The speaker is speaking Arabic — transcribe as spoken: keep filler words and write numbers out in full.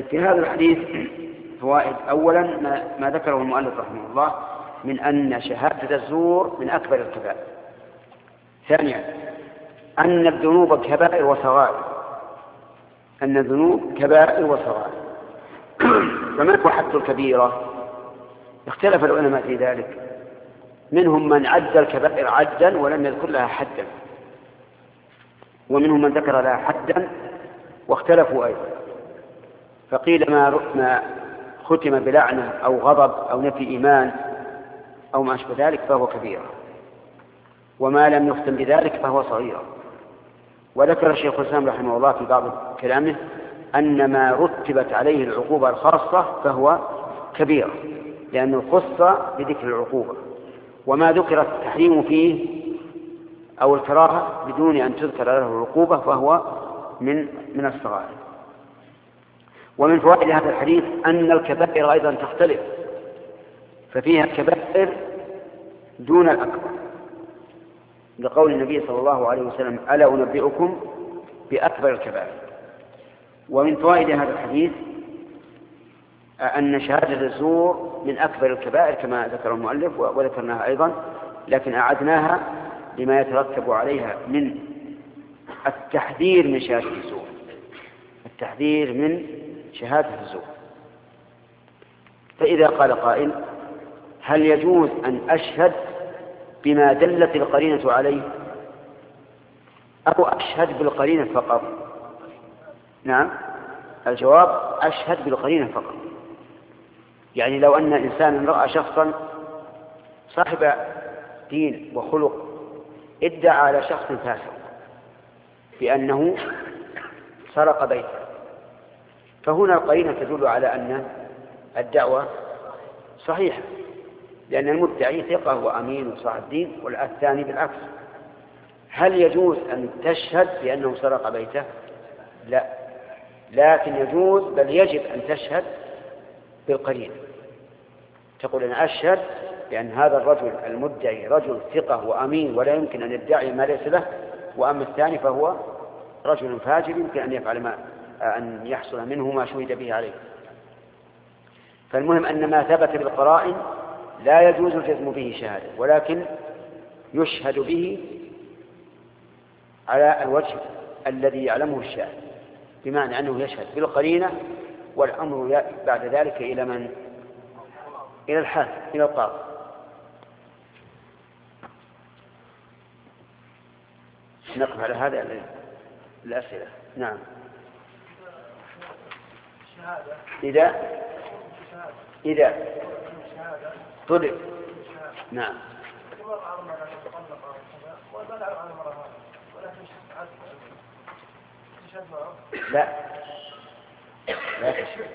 في هذا الحديث فوائد. أولا ما, ما ذكره المؤلف رحمه الله من أن شهادة الزور من أكبر الكبائر. ثانيا أن الذنوب كبائر وصغائر، أن الذنوب كبائر وصغائر. فما هو حد الكبيرة؟ اختلف العلماء في ذلك، منهم من عد الكبائر عدا ولم يذكر لها حدا، ومنهم من ذكر لها حدا واختلفوا أيضا، فقيل ما ختم بلعنة أو غضب أو نفي إيمان أو ما أشبه ذلك فهو كبيرة، وما لم يختم بذلك فهو صغيرة. وذكر الشيخ الإسلام رحمه الله في بعض كلامه أن ما رتبت عليه العقوبة الخاصة فهو كبيرة، لأنه خص بذكر العقوبة، وما ذكر التحريم فيه أو الكراهة بدون أن تذكر له العقوبة فهو من من الصغائر. ومن فوائد هذا الحديث أن الكبائر أيضا تختلف، ففيها كبائر دون الأكبر، لقول النبي صلى الله عليه وسلم: ألا أنبئكم بأكبر الكبائر. ومن فوائد هذا الحديث أن شهادة الزور من أكبر الكبائر كما ذكر المؤلف وذكرناها أيضا، لكن أعدناها لما يترتب عليها من التحذير من شهادة الزور، التحذير من شهادة الزور. فإذا قال قائل: هل يجوز أن أشهد بما دلت القرينة عليه أو أشهد بالقرينة فقط؟ نعم، الجواب: أشهد بالقرينة فقط. يعني لو أن إنسانا رأى شخصا صاحب دين وخلق ادعى على شخص فاسق بأنه سرق بيته، فهنا القرينة تدل على أن الدعوة صحيحة، لأن المدعي ثقة وأمين وصاحب دين، والثاني بالعكس. هل يجوز أن تشهد بأنه سرق بيته؟ لا، لكن يجوز بل يجب أن تشهد بالقرينة، تقول: أنا أشهد بأن هذا الرجل المدعي رجل ثقة وأمين ولا يمكن أن يدعي ما ليس له، وأما الثاني فهو رجل فاجر يمكن أن يفعل ما أن يحصل منه ما شهد به عليه. فالمهم أن ما ثبت بالقرائن لا يجوز الجزم به شهادة، ولكن يشهد به على الوجه الذي يعلمه الشاهد، بمعنى أنه يشهد بالقرينة، والأمر بعد ذلك إلى من؟ إلى الحاكم، إلى القاضي. نقف على هذا الأسئلة. نعم. إذا إذا طلب. نعم. لا لا تشهد.